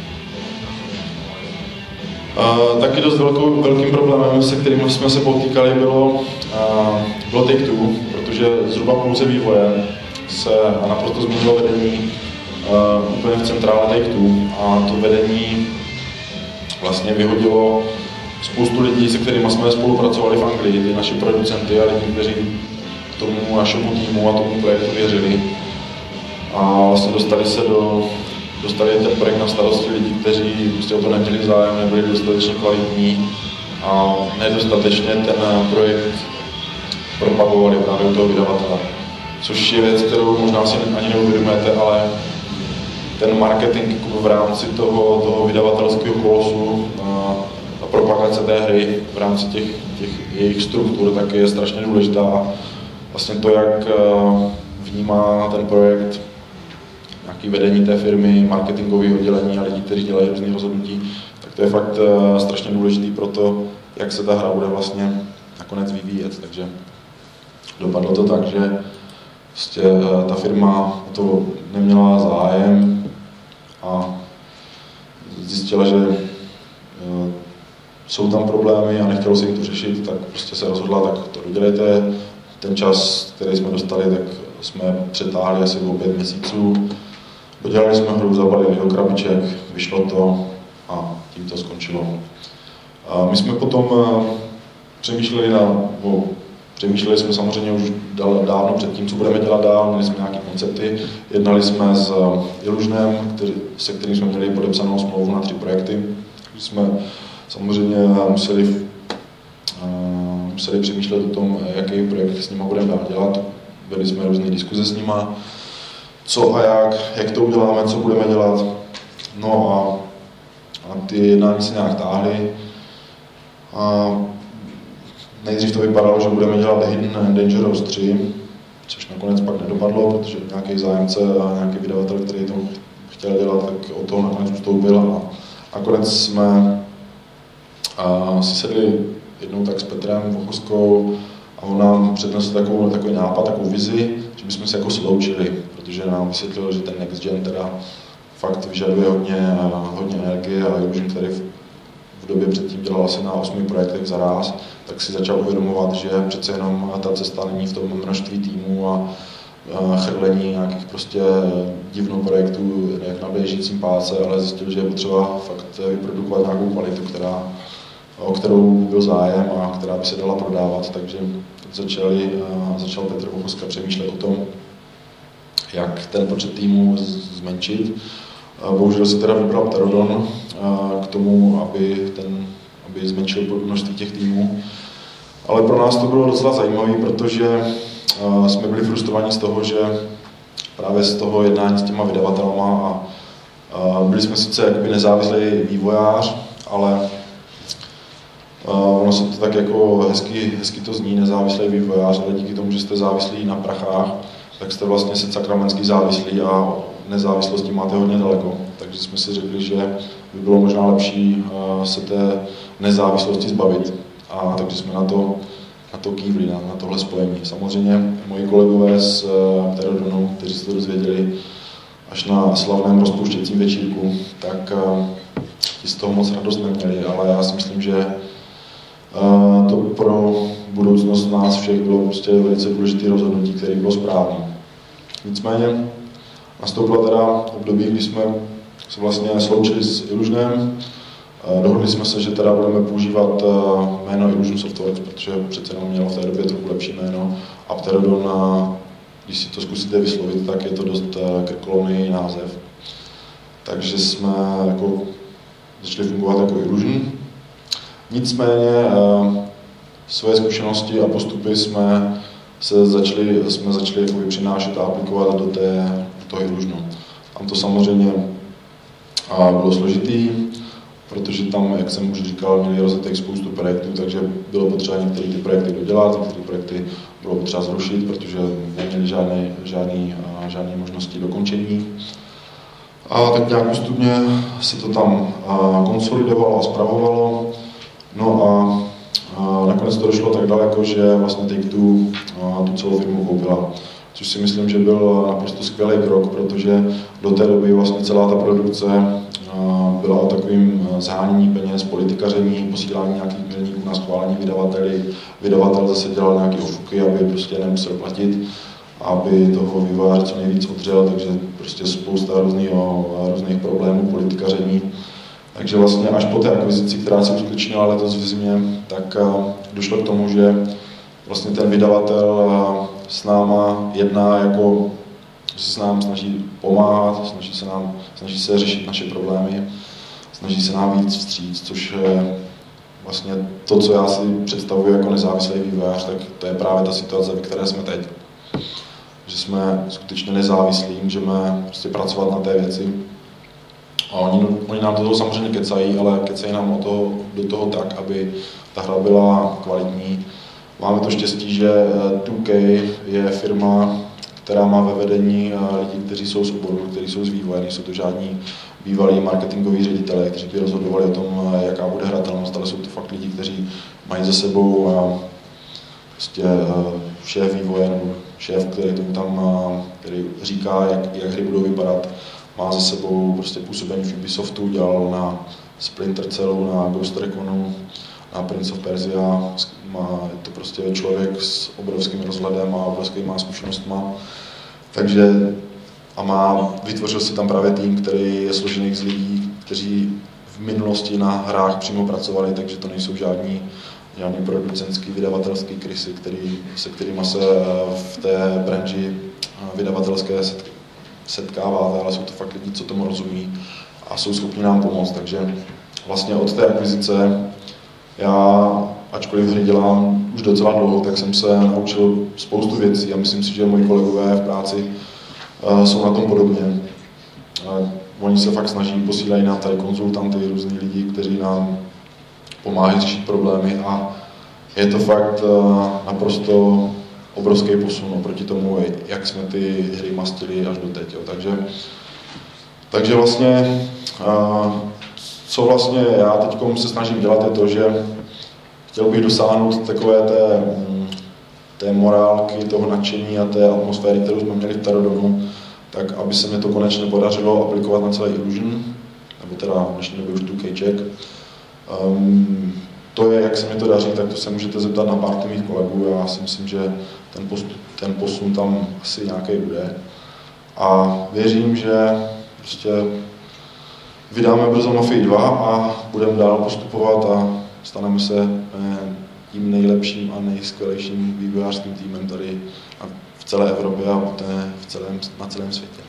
Taky dost velkou, velkým problémem, se kterým jsme se potýkali, bylo, bylo Take-Two, protože zhruba pouze vývoje se naprosto změnilo vedení úplně v centrále Take-Two a to vedení vlastně vyhodilo spoustu lidí, se kterými jsme spolupracovali v Anglii, ty naši producenty a lidi, kteří tomu našemu týmu a tomu projektu věřili. A vlastně dostali se do, dostali ten projekt na starosti lidi, kteří prostě o to neměli zájem, nebyli dostatečně kvalitní a nedostatečně ten projekt propagovali právě u toho vydavatele. Což je věc, kterou možná si ani neuvědomujete, ale ten marketing v rámci toho, toho vydavatelského kolosu a, a propagace té hry v rámci těch, těch jejich struktur taky je strašně důležitá. Vlastně to, jak vnímá ten projekt nějaké vedení té firmy, marketingové oddělení a lidi, kteří dělají různé rozhodnutí, tak to je fakt strašně důležitý pro to, jak se ta hra bude vlastně nakonec vyvíjet. Takže dopadlo to tak, že vlastně ta firma o to neměla zájem a zjistila, že jsou tam problémy a nechtělo se jim to řešit, tak prostě se rozhodla, tak to dodělejte. Ten čas, který jsme dostali, tak jsme přetáhli asi o pět měsíců. Dodělali jsme hru, zabalili do krabiček, vyšlo to a tím to skončilo. A my jsme potom přemýšleli na, no, přemýšleli jsme samozřejmě už dávno před tím, co budeme dělat dál, měli jsme nějaké koncepty. Jednali jsme s Illusionem, který, se kterým jsme měli podepsanou smlouvu na tři projekty. Jsme samozřejmě museli museli přemýšlet o tom, jaký projekt s nimi budeme dál dělat. Byli jsme různé diskuze s nimi, co a jak, jak to uděláme, co budeme dělat. No a, a ty jednání se nějak táhly. A nejdřív to vypadalo, že budeme dělat Hidden and Dangerous tři, což nakonec pak nedopadlo, protože nějaký zájemce a nějaký vydavatel, který to chtěl dělat, tak od toho nakonec ustoupil. A nakonec jsme a si sedli jednou tak s Petrem Vochuskou a on nám přednesl takovou, takový nápad, takovou vizi, že bychom se jako sloučili, protože nám vysvětlil, že ten Next Gen teda fakt vyžaduje hodně, hodně energie a Illusion, který v, v době předtím dělal asi na osmi projektech za ráz, tak si začal uvědomovat, že přece jenom ta cesta není v tom množství týmů a, a chrlení nějakých prostě divnou projektů, jak na běžícím páse, ale zjistil, že je potřeba fakt vyprodukovat nějakou kvalitu, která o kterou byl zájem a která by se dala prodávat, takže začali, začal Petr Vochuska přemýšlet o tom, jak ten počet týmů zmenšit. Bohužel si teda vybral Pterodon k tomu, aby, ten, aby zmenšil množství těch týmů. Ale pro nás to bylo docela zajímavé, protože jsme byli frustrovaní z toho, že právě z toho jednání s těma vydavatelama a byli jsme sice jakoby nezávislý vývojář, ale Uh, ono se to tak jako hezky, hezky to zní, nezávislý vývojář, ale díky tomu, že jste závislí na prachách, tak jste vlastně si sakramentsky závislí a nezávislostí máte hodně daleko. Takže jsme si řekli, že by bylo možná lepší uh, se té nezávislosti zbavit. A takže jsme na to, na to kývli, na, na tohle spojení. Samozřejmě moji kolegové z uh, Pterodonu, kteří se to dozvěděli až na slavném rozpouštěcím večírku, tak uh, ti z toho moc radost neměli, ale já si myslím, že Uh, to pro budoucnost nás všech bylo prostě velice důležité rozhodnutí, které bylo správné. Nicméně nastoupilo teda období, kdy jsme se vlastně sloučili s Illusionem. Uh, dohodli jsme se, že teda budeme používat uh, jméno Illusion Softworks, protože přece jenom mělo v té době trochu lepší jméno. A Pterodon, uh, když si to zkusíte vyslovit, tak je to dost uh, krkolomný název. Takže jsme jako začali fungovat jako Illusion. Nicméně své zkušenosti a postupy jsme se začali, jsme začali jakoby přinášet a aplikovat do, té, do toho Illusionu. Tam to samozřejmě bylo složitý. protože tam, jak jsem už říkal, měli rozjetých spoustu projektů, takže bylo potřeba některé ty projekty dodělat, některé projekty bylo potřeba zrušit, protože neměli žádné, žádné, žádné možnosti dokončení. A tak nějak postupně se to tam konsolidovalo a spravovalo. No a A nakonec to došlo tak daleko, že vlastně Take-Two tu celou firmu koupila. Což si myslím, že byl naprosto skvělý krok, protože do té doby vlastně celá ta produkce byla o takovým zhánění peněz, politikaření, posílání nějakých milníků na schválení vydavateli. Vydavatel zase dělal nějaké ofuky, aby prostě nemusel platit, aby toho vývojáře co nejvíc odřel, takže prostě spousta různých, různých problémů, politikaření. Takže vlastně až po té akvizici, která se uskutečnila letos v zimě, tak došlo k tomu, že vlastně ten vydavatel s náma jedná jako, že se nám snaží pomáhat, snaží se, nám, snaží se řešit naše problémy, snaží se nám víc vstříc, což je vlastně to, co já si představuji jako nezávislý vývojář, tak to je právě ta situace, ve které jsme teď. Že jsme skutečně nezávislí, můžeme prostě pracovat na té věci. A oni, oni nám do toho samozřejmě kecají, ale kecají nám o toho, do toho tak, aby ta hra byla kvalitní. Máme to štěstí, že two K je firma, která má ve vedení lidi, kteří jsou z oboru, kteří jsou z vývoje, nejsou to žádní bývalí marketingoví ředitelé, kteří by rozhodovali o tom, jaká bude hratelnost, ale jsou to fakt lidi, kteří mají za sebou prostě šéf vývoje nebo šéf, který tomu tam který říká, jak, jak hry budou vypadat. Má za sebou prostě působení v Ubisoftu, dělal na Splinter Cellu, na Ghost Reconu, na Prince of Persia. Má, je to prostě člověk s obrovským rozhledem a obrovskýma zkušenostma. Takže a má, vytvořil si tam právě tým, který je složený z lidí, kteří v minulosti na hrách přímo pracovali, takže to nejsou žádní, žádní producentský, vydavatelský krysy, který, se kterými se v té branži vydavatelské setkají. setkáváte, ale jsou to fakt lidi, co tomu rozumí a jsou schopni nám pomoct. Takže vlastně od té akvizice já, ačkoliv hry dělám už docela dlouho, tak jsem se naučil spoustu věcí a myslím si, že moji kolegové v práci uh, jsou na tom podobně. Uh, oni se fakt snaží, posílají nám tady konzultanty, různí lidi, kteří nám pomáhají řešit problémy a je to fakt uh, naprosto obrovský posun oproti tomu, jak jsme ty hry mastili až do teď. Jo. Takže, takže vlastně, co vlastně já teď se snažím dělat, je to, že chtěl bych dosáhnout takové té, té morálky, toho nadšení a té atmosféry, kterou jsme měli v Pterodonu, tak aby se mi to konečně podařilo aplikovat na celý Illusion, nebo teda v dnešní době už two K Czech. Um, To je, jak se mi to daří, tak to se můžete zeptat na pár mých kolegů. Já si myslím, že ten, postup, ten posun tam asi nějaký bude. A věřím, že prostě vydáme brzo Mafii dva a budeme dál postupovat a staneme se tím nejlepším a nejskvělejším vývojářským týmem tady v celé Evropě a poté v celém, na celém světě.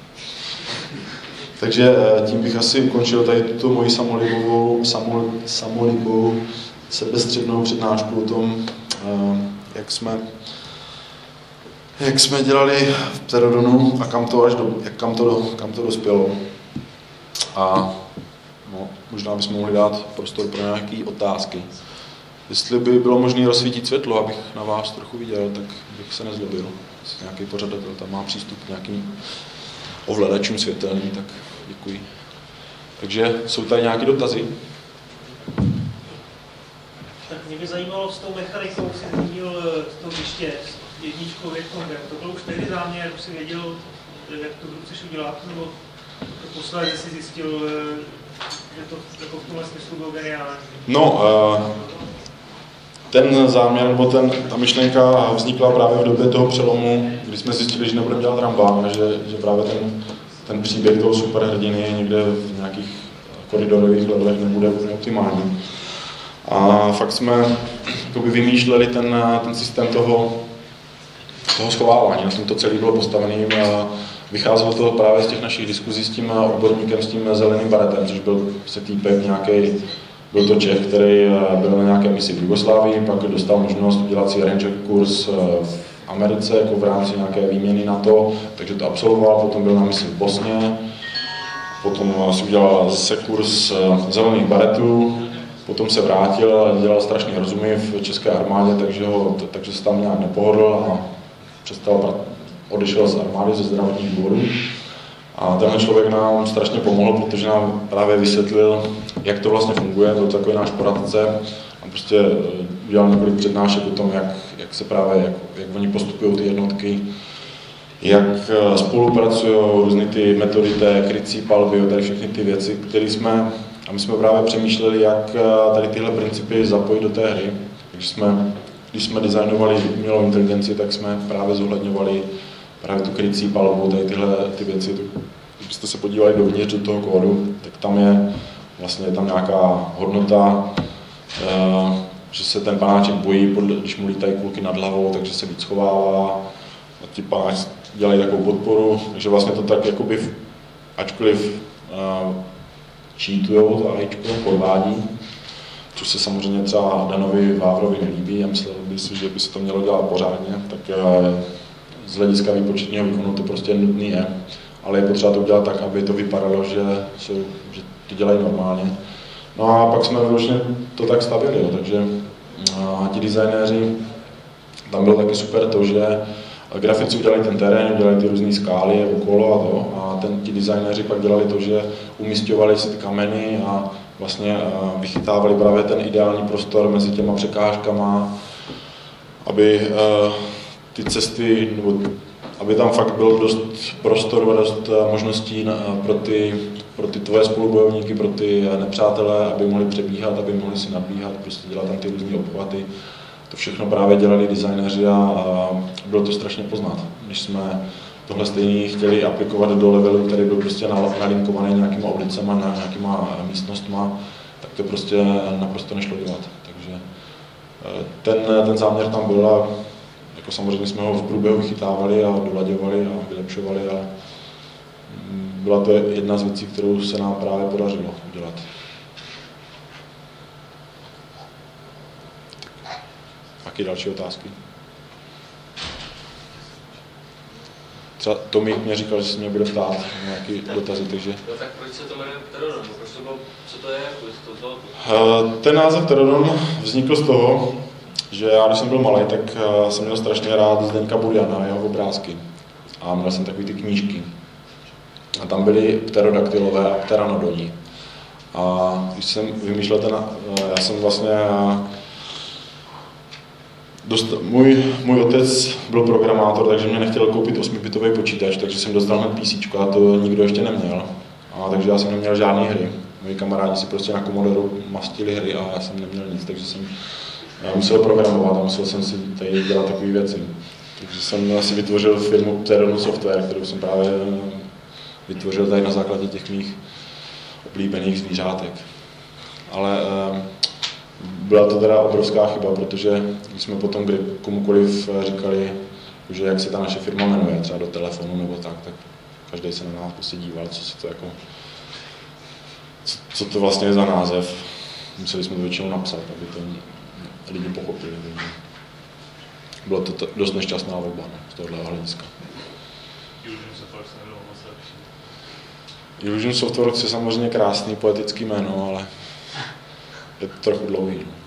Takže tím bych asi ukončil tady tuto moji samolibovou, samol, samolibou sebestřednou přednášku o tom, jak jsme, jak jsme dělali v Pterodonu a kam to, až do, jak kam to, kam to dospělo. A no, možná bychom mohli dát prostor pro nějaké otázky. Jestli by bylo možné rozsvítit světlo, abych na vás trochu viděl, tak bych se nezlobil. Jestli nějaký pořadatel tam má přístup k nějakým ovladačům světelným, tak děkuji. Takže jsou tady nějaké dotazy? Tak mě by zajímalo s tou mechanikou, si zmínil to hřiště s jedničkou Vietkongem. To byl už tehdy záměr, už si věděl, jak to chceš udělat, nebo to posledně si zjistil, že to jako v tomhle smyslu bylo geniální? No, uh, ten záměr, nebo ten, ta myšlenka vznikla právě v době toho přelomu, kdy jsme zjistili, že nebudeme dělat Ramba, že, že právě ten, ten příběh toho superhrdiny někde v nějakých koridorových levelech nebude úplně optimální. A fakt jsme jakoby vymýšleli ten, ten systém toho, toho schovávání. Na tom to celé bylo postavené. Vycházelo to právě z těch našich diskuzí s tím odborníkem, s tím zeleným baretem, což byl se týpek nějaký, byl to Čech, který byl na nějaké misi v Jugoslávii, pak dostal možnost udělat si ranger kurz v Americe, jako v rámci nějaké výměny NATO, takže to absolvoval, potom byl na misi v Bosně. potom si udělal zase kurz zelených baretů, potom se vrátil, dělal strašný rozumy v české armádě, takže, ho, takže se tam nějak nepohodl a přestal, odešel z armády ze zdravotních důvodů. A tenhle člověk nám strašně pomohl, protože nám právě vysvětlil, jak to vlastně funguje, byl takový náš poradce a prostě udělal několik přednášek o tom, jak, jak se právě, jak, jak oni postupují ty jednotky, jak spolupracují, různé ty metody té krycí palby, tady všechny ty věci, které jsme, a my jsme právě přemýšleli, jak tady tyhle principy zapojit do té hry. Takže jsme, když jsme designovali umělou inteligenci, tak jsme právě zohledňovali právě tu krycí palbu, tady tyhle ty věci. Kdybyste se podívali dovnitř do toho kódu, tak tam je vlastně tam nějaká hodnota, že se ten panáček bojí, když mu lítají kulky nad hlavou, takže se víc schovává. A ti panáčci dělají takovou podporu, takže vlastně to tak jakoby, ačkoliv uh, cheatujou to AIčko, podvádí, což se samozřejmě třeba Danovi Vávrovi nelíbí, já myslel by si, že by se to mělo dělat pořádně, tak uh, z hlediska výpočetního výkonu to prostě nutný je, ale je potřeba to udělat tak, aby to vypadalo, že, jsou, že to dělají normálně. No a pak jsme vlastně to tak stavili, jo, takže uh, ti designéři, tam bylo taky super to, že grafici udělali ten terén, udělali ty různé skály okolo a to, a ten, ti designéři pak dělali to, že umisťovali si ty kameny a vlastně uh, vychytávali právě ten ideální prostor mezi těma překážkama, aby uh, ty cesty, nebo aby tam fakt byl dost prostoru a dost možností na, pro, ty, pro ty tvoje spolubojovníky, pro ty nepřátelé, aby mohli přebíhat, aby mohli si nadbíhat, prostě dělat tam ty různé obchvaty. To všechno právě dělali designéři a, a bylo to strašně poznat. Když jsme tohle stejně chtěli aplikovat do levelu, který byl prostě nalinkovaný nějakýma ulicema, nějakýma místnostma, tak to prostě naprosto nešlo dělat. Takže ten, ten záměr tam byl a jako samozřejmě jsme ho v průběhu vychytávali a dolaďovali a vylepšovali, ale byla to jedna z věcí, kterou se nám právě podařilo udělat. Jaké další otázky? Třeba Tomík mě říkal, že se mě bude ptát nějaké dotazy, takže... No tak proč se to jmenuje Pterodon? Proč to bylo, co to je? To, to, to? Ten název Pterodon vznikl z toho, že já, když jsem byl malý, tak jsem měl strašně rád Zdeňka Buriana, jeho obrázky. A měl jsem takový ty knížky. A tam byly pterodaktylové a pteranodoni. A když jsem vymýšlel ten, já jsem vlastně... Dost, můj, můj otec byl programátor, takže mě nechtěl koupit osmibitový počítač, takže jsem dostal hned PCčko a to nikdo ještě neměl. A takže já jsem neměl žádné hry. Moji kamarádi si prostě na Commodoru mastili hry a já jsem neměl nic, takže jsem musel programovat a musel jsem si tady dělat takové věci. Takže jsem si vytvořil firmu Pterodon Software, kterou jsem právě vytvořil tady na základě těch mých oblíbených zvířátek. Ale byla to teda obrovská chyba, protože když jsme potom kdy komukoliv říkali, že jak se ta naše firma jmenuje, třeba do telefonu nebo tak, tak každý se na nás prostě díval, co si to jako, co, co to vlastně je za název. Museli jsme to většinou napsat, aby to lidi pochopili. Byla to t- dost nešťastná volba, no, z tohohle hlediska. Illusion Softworks je samozřejmě krásný poetický jméno, ale je to trochu dlouhý.